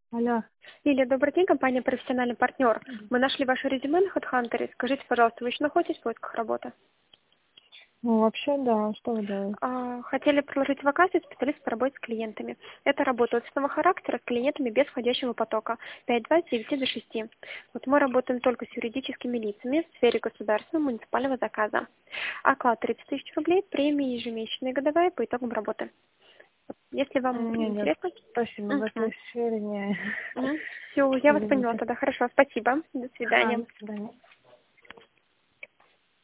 Алло. Лилия, добрый день, компания «Профессиональный партнер». Мы нашли ваше резюме на HeadHunter. Скажите, пожалуйста, вы еще находитесь в поисках работы? Ну, вообще, да. Что вы делаете? Хотели предложить вакансию специалист по работе с клиентами. Это работа офисного характера с клиентами без входящего потока. 5-2 с 9 до 6. Вот мы работаем только с юридическими лицами в сфере государственного муниципального заказа. Оклад 30 тысяч рублей, премии ежемесячные годовая по итогам работы. Если вам Не, нет. интересно. Спасибо, в этой сфере не... Все, я вас поняла Извините. тогда. Хорошо, спасибо. До Ага, свидания. до свидания.